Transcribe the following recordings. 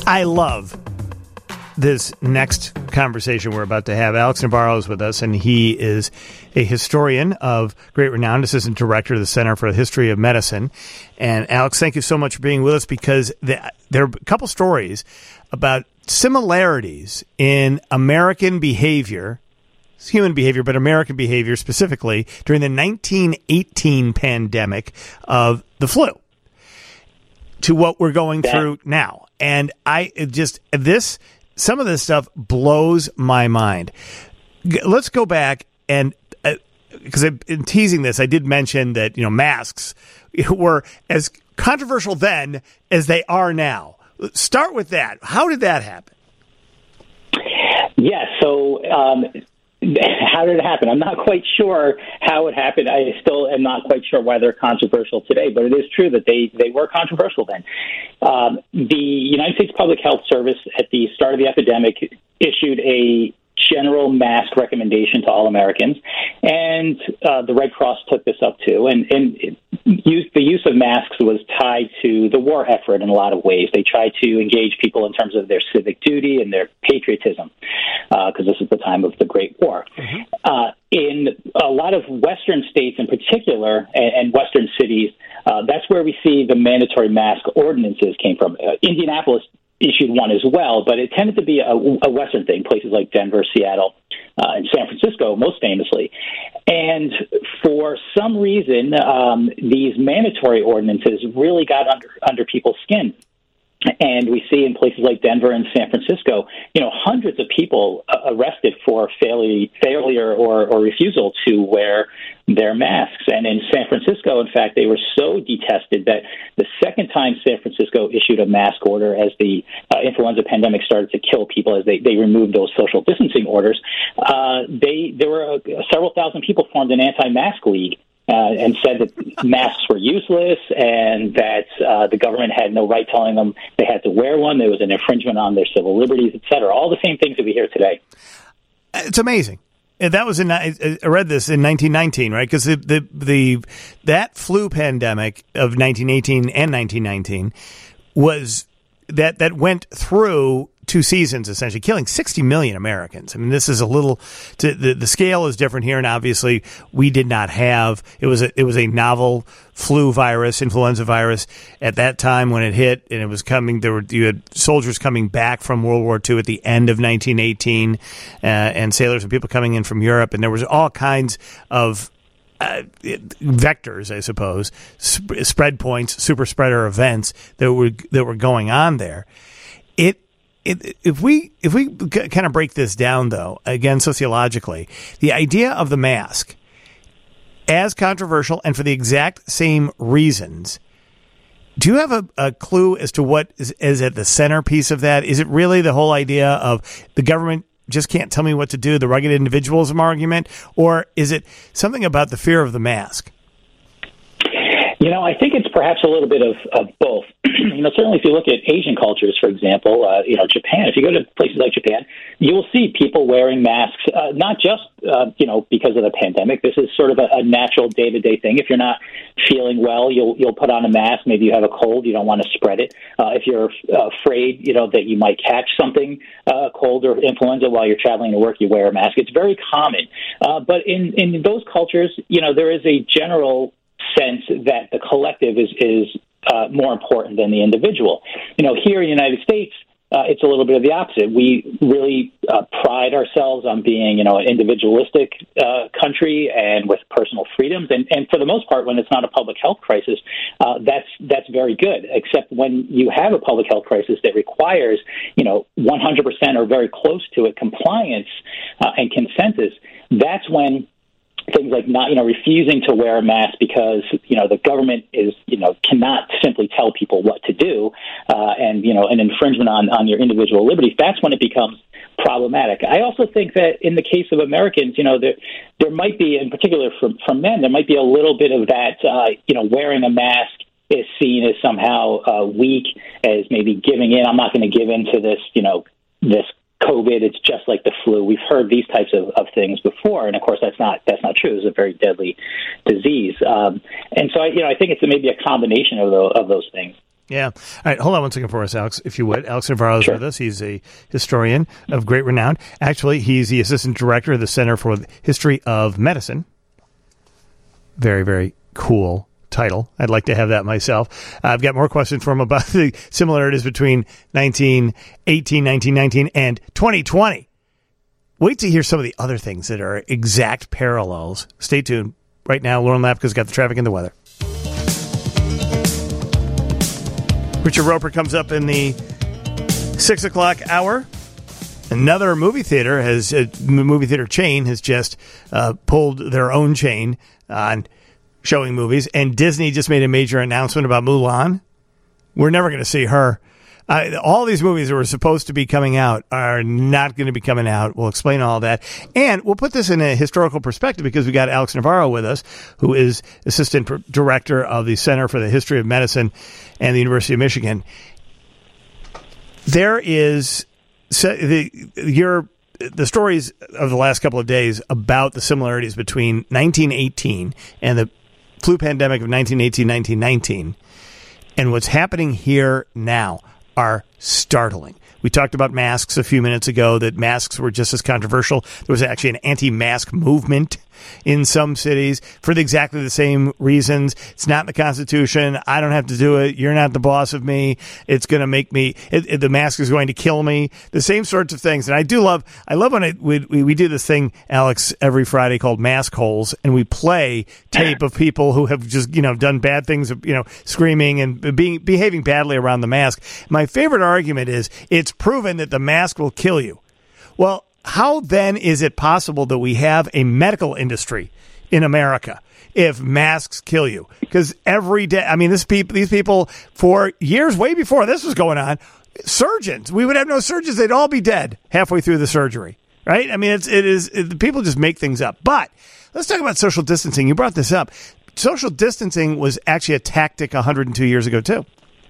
I love this next conversation we're about to have. Alex Navarro is with us, and he is a historian of great renown, assistant director of the Center for the History of Medicine. And Alex, thank you so much for being with us, because there are a couple stories about similarities in American behavior, human behavior, but American behavior specifically during the 1918 pandemic of the flu to what we're going through now. And some of this stuff blows my mind. Let's go back, and because in teasing this, I did mention that masks were as controversial then as they are now. Start with that. How did that happen? Yes. So how did it happen? I'm not quite sure how it happened. I still am not quite sure why they're controversial today, but it is true that they were controversial then. The United States Public Health Service at the start of the epidemic issued a general mask recommendation to all Americans, and the Red Cross took this up too. And the use of masks was tied to the war effort in a lot of ways. They tried to engage people in terms of their civic duty and their patriotism, because this is the time of the Great War. Mm-hmm. In a lot of Western states in particular, and Western cities, that's where we see the mandatory mask ordinances came from. Indianapolis issued one as well, but it tended to be a Western thing, places like Denver, Seattle, and San Francisco, most famously. And for some reason, these mandatory ordinances really got under people's skin. And we see in places like Denver and San Francisco, hundreds of people arrested for failure or refusal to wear their masks. And in San Francisco, in fact, they were so detested that the second time San Francisco issued a mask order, as the influenza pandemic started to kill people, as they removed those social distancing orders, there were several thousand people formed an anti-mask league. And said that masks were useless, and that the government had no right telling them they had to wear one. There was an infringement on their civil liberties, et cetera. All the same things that we hear today. It's amazing. And that was I read this in 1919, right? Because that flu pandemic of 1918 and 1919 was that went through 2 seasons, essentially killing 60 million Americans. I mean, this is the scale is different here, and obviously we did not have it was a novel flu virus, influenza virus at that time when it hit, and it was coming. You had soldiers coming back from World War II at the end of 1918, and sailors and people coming in from Europe, and there was all kinds of vectors, I suppose, spread points, super spreader events that were going on there. If we kind of break this down, though, again, sociologically, the idea of the mask, as controversial and for the exact same reasons, do you have a clue as to what is at the centerpiece of that? Is it really the whole idea of the government just can't tell me what to do, the rugged individualism argument, or is it something about the fear of the mask? I think it's perhaps a little bit of both. Certainly if you look at Asian cultures, for example, Japan, if you go to places like Japan, you will see people wearing masks, not just, because of the pandemic. This is sort of a natural day-to-day thing. If you're not feeling well, you'll put on a mask. Maybe you have a cold. You don't want to spread it. If you're afraid, that you might catch something, cold or influenza while you're traveling to work, you wear a mask. It's very common. But in those cultures, there is a general sense that the collective is more important than the individual. Here in the United States, it's a little bit of the opposite. We really pride ourselves on being, an individualistic country and with personal freedoms. And for the most part, when it's not a public health crisis, that's very good. Except when you have a public health crisis that requires, 100% or very close to it compliance and consensus, that's when things like not, refusing to wear a mask because, the government cannot simply tell people what to do, and, an infringement on your individual liberties, that's when it becomes problematic. I also think that in the case of Americans, there might be, in particular from men, there might be a little bit of that, wearing a mask is seen as somehow weak, as maybe giving in. I'm not going to give in to this, this COVID, it's just like the flu. We've heard these types of things before, and of course that's not true. It's a very deadly disease, and so I think it's maybe a combination of those things. Yeah. All right. Hold on one second for us, Alex, if you would. Alex Navarro is with us. He's a historian of great renown. Actually, he's the assistant director of the Center for the History of Medicine. Very, very cool title. I'd like to have that myself. I've got more questions for him about the similarities between 1918, 1919, and 2020. Wait to hear some of the other things that are exact parallels. Stay tuned. Right now, Lauren Lapka's got the traffic and the weather. Richard Roper comes up in the 6 o'clock hour. Another movie theater chain has just pulled their own chain on showing movies, and Disney just made a major announcement about Mulan. We're never going to see her. All these movies that were supposed to be coming out are not going to be coming out. We'll explain all that. And we'll put this in a historical perspective because we got Alex Navarro with us, who is assistant director of the Center for the History of Medicine and the University of Michigan. There is the stories of the last couple of days about the similarities between 1918 and the flu pandemic of 1918-1919 and what's happening here now are startling. We talked about masks a few minutes ago, that masks were just as controversial. There was actually an anti-mask movement in some cities for exactly the same reasons. It's not in the Constitution. I don't have to do it. You're not the boss of me. It's going to make me, the mask is going to kill me. The same sorts of things. And I love when we do this thing, Alex, every Friday called Mask Holes, and we play tape of people who have just, done bad things, screaming and behaving badly around the mask. My favorite argument is it's proven that the mask will kill you. Well, how then is it possible that we have a medical industry in America if masks kill you? Because every day, these people for years, way before this was going on, surgeons, we would have no surgeons. They'd all be dead halfway through the surgery, right? People just make things up. But let's talk about social distancing. You brought this up. Social distancing was actually a tactic 102 years ago, too.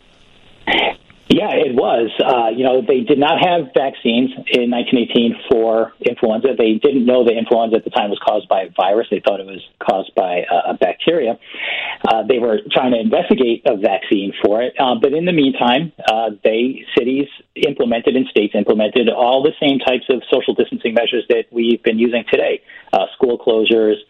Yeah, it was. They did not have vaccines in 1918 for influenza. They didn't know that influenza at the time was caused by a virus. They thought it was caused by a bacteria. They were trying to investigate a vaccine for it. But in the meantime, cities implemented and states implemented all the same types of social distancing measures that we've been using today. School closures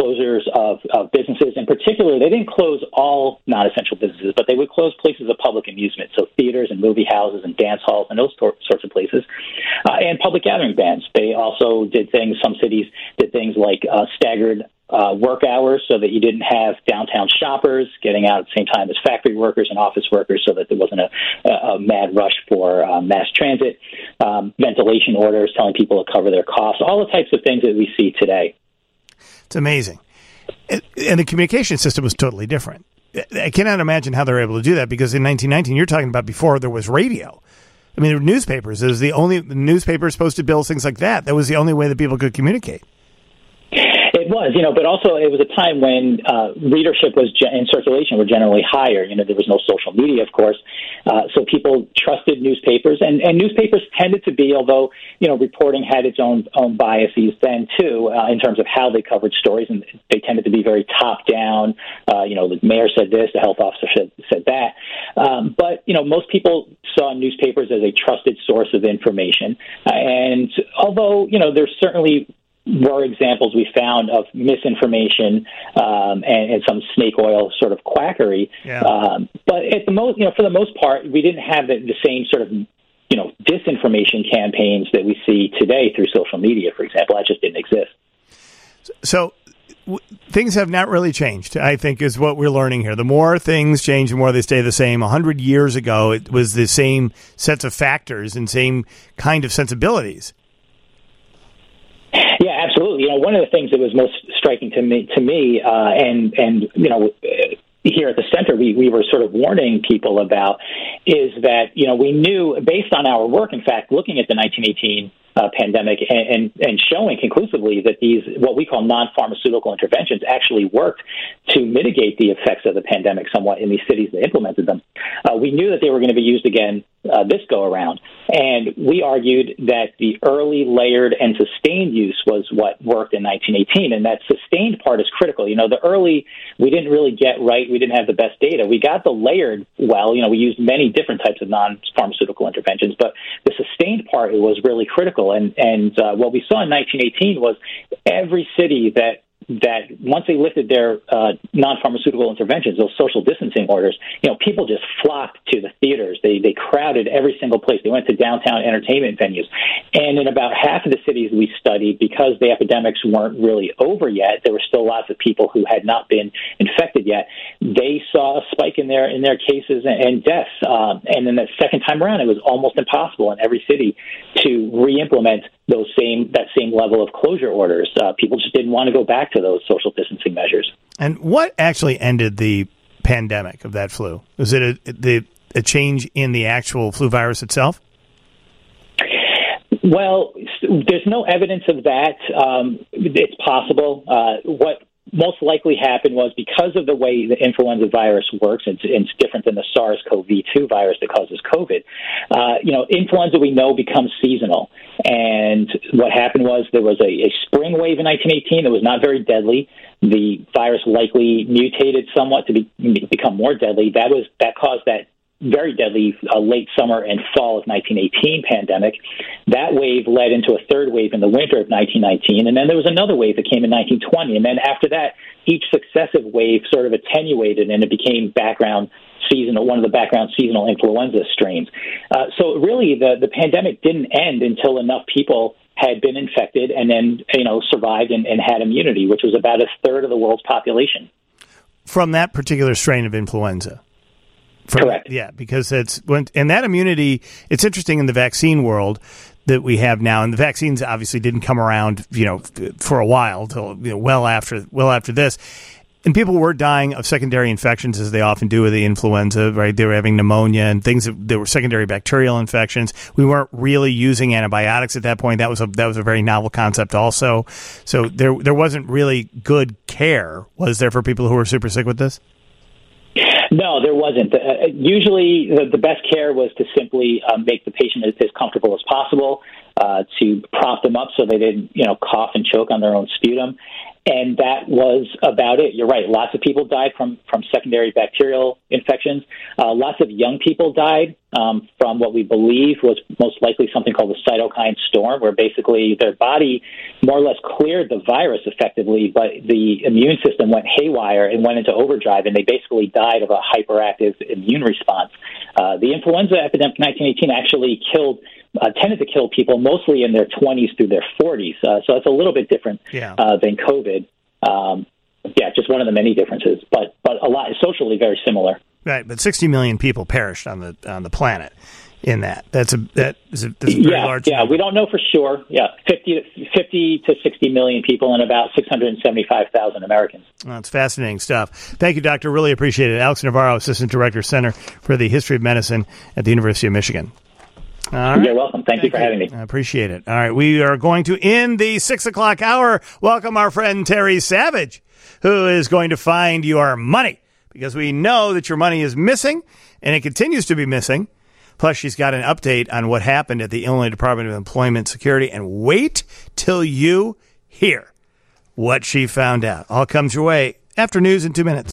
of businesses. In particular, they didn't close all non-essential businesses, but they would close places of public amusement, so theaters and movie houses and dance halls and those sorts of places, and public gathering bans. They also did some cities did things like staggered work hours so that you didn't have downtown shoppers getting out at the same time as factory workers and office workers, so that there wasn't a mad rush for mass transit, ventilation orders telling people to cover their coughs, all the types of things that we see today. It's amazing. And the communication system was totally different. I cannot imagine how they were able to do that, because in 1919, you're talking about before there was radio. There were newspapers. It was the only newspapers, posted bills, things like that. That was the only way that people could communicate. It was, but also it was a time when readership and circulation were generally higher. There was no social media, of course, so people trusted newspapers, and newspapers tended to be, although reporting had its own biases then too, in terms of how they covered stories, and they tended to be very top down. The mayor said this, the health officer said that, but most people saw newspapers as a trusted source of information, and although there's certainly were examples we found of misinformation and some snake oil sort of quackery. Yeah. But at the most, for the most part, we didn't have the same sort of disinformation campaigns that we see today through social media, for example. That just didn't exist. So things have not really changed, I think, is what we're learning here. The more things change, the more they stay the same. 100 years ago, it was the same sets of factors and same kind of sensibilities. Yeah, absolutely. One of the things that was most striking to me, and here at the center, we were sort of warning people about, is that we knew, based on our work, in fact, looking at the 1918 pandemic and showing conclusively that these what we call non-pharmaceutical interventions actually worked to mitigate the effects of the pandemic somewhat in these cities that implemented them. We knew that they were going to be used again this go around, And we argued that the early, layered, and sustained use was what worked in 1918, and that sustained part is critical. The early, we didn't really get right. We didn't have the best data. We got the layered well. We used many different types of non-pharmaceutical interventions, but the sustained part was really critical. And what we saw in 1918 was every city that once they lifted their non-pharmaceutical interventions, those social distancing orders, people just flocked to the theaters. They crowded every single place. They went to downtown entertainment venues. And in about half of the cities we studied, because the epidemics weren't really over yet, there were still lots of people who had not been infected yet. They saw a spike in their cases and deaths. And then the second time around, it was almost impossible in every city to re-implement that same level of closure orders. People just didn't want to go back to those social distancing measures. And what actually ended the pandemic of that flu? Was it a change in the actual flu virus itself? Well, there's no evidence of that. It's possible. What most likely happened was, because of the way the influenza virus works, it's different than the SARS-CoV-2 virus that causes COVID. Influenza, we know, becomes seasonal. And what happened was there was a spring wave in 1918 that was not very deadly. The virus likely mutated somewhat to become more deadly. That caused that very deadly late summer and fall of 1918 pandemic. That wave led into a third wave in the winter of 1919, and then there was another wave that came in 1920. And then after that, each successive wave sort of attenuated, and it became one of the background seasonal influenza strains. So really, the pandemic didn't end until enough people had been infected and then survived and had immunity, which was about a third of the world's population. From that particular strain of influenza? Correct. Yeah, because and that immunity, it's interesting in the vaccine world that we have now, and the vaccines obviously didn't come around, for a while, till well after this. And people were dying of secondary infections, as they often do with the influenza, right? They were having pneumonia and things that were secondary bacterial infections. We weren't really using antibiotics at that point. That was a very novel concept also. So there wasn't really good care, was there, for people who were super sick with this? No, there wasn't. Usually the best care was to simply make the patient as comfortable as possible, to prop them up so they didn't, cough and choke on their own sputum. And that was about it. You're right. Lots of people died from secondary bacterial infections. Lots of young people died from what we believe was most likely something called the cytokine storm, where basically their body more or less cleared the virus effectively, but the immune system went haywire and went into overdrive, and they basically died of a hyperactive immune response. The influenza epidemic in 1918 actually tended to kill people mostly in their 20s through their 40s. So it's a little bit different than COVID. Just one of the many differences, but a lot socially very similar. Right, but 60 million people perished on the planet in that. That's a very large. Yeah, we don't know for sure. Yeah, 50 to 60 million people and about 675,000 Americans. Well, it's fascinating stuff. Thank you, Doctor. Really appreciate it. Alex Navarro, Assistant Director, Center for the History of Medicine at the University of Michigan. All right. You're welcome. Thank you for having me. I appreciate it. All right. We are going to end the 6 o'clock hour. Welcome our friend Terry Savage, who is going to find your money, because we know that your money is missing and it continues to be missing. Plus, she's got an update on what happened at the Illinois Department of Employment Security. And wait till you hear what she found out. All comes your way after news in 2 minutes.